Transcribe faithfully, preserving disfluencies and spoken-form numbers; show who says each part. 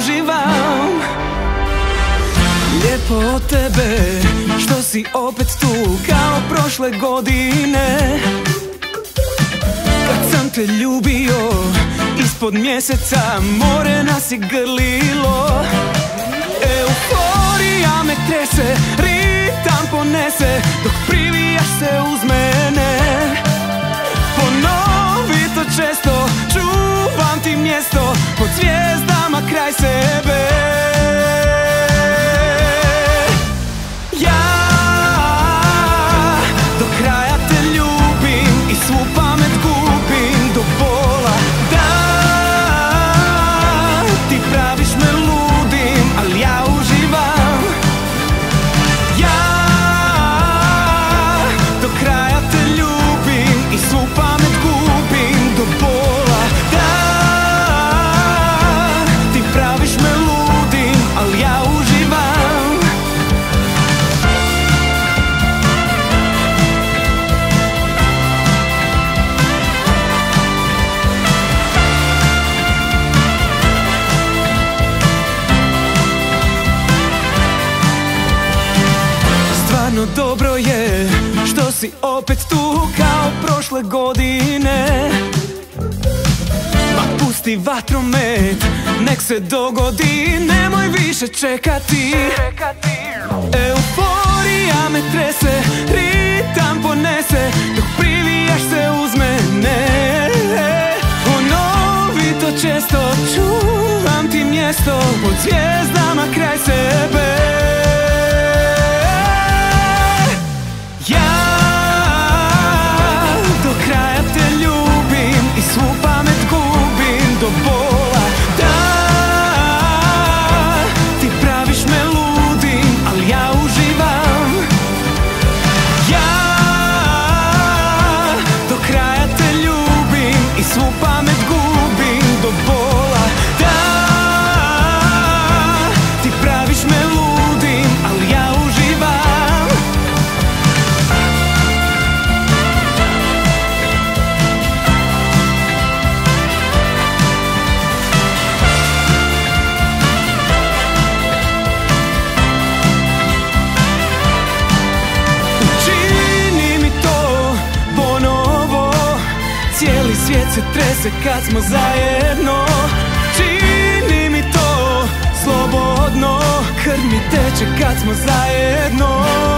Speaker 1: uživam. Lijepo od tebe što si opet tu kao prošle godine, kad sam te ljubio ispod mjeseca, more nas je grlilo. Euforija me trese, ritam ponese, dok privijaš se uz mene. Ponovi to često, čuvam ti mjesto pod zvijezdama kraj sebe. Ja do kraja te ljubim i svu pamet gubim do bola. Da, ti praviš me ludim, ali ja uživam. Ja do kraja te ljubim i svu pamet gubim do bola. Da, ti praviš me ludim, ali ja uživam. Stvarno dobro je što si opet tu kao prošle godine. Ma pusti vatromet, nek se dogodi, nemoj više čekati. Euforija me trese, ritam ponese, dok privijaš se uz mene. Ponovi to često, čuvam ti mjesto pod zvijezdama kraj sebe. Ja do kraja te ljubim i svu pamet gubim do bola. Da, ti praviš me ludim, ali ja uživam. Ja do kraja te ljubim i svu pamet gubim do bola. Da, ti praviš me ludim, ali ja uživam. Cijeli svijet se trese kad smo zajedno. Čini mi to slobodno, krv mi teče kad smo zajedno.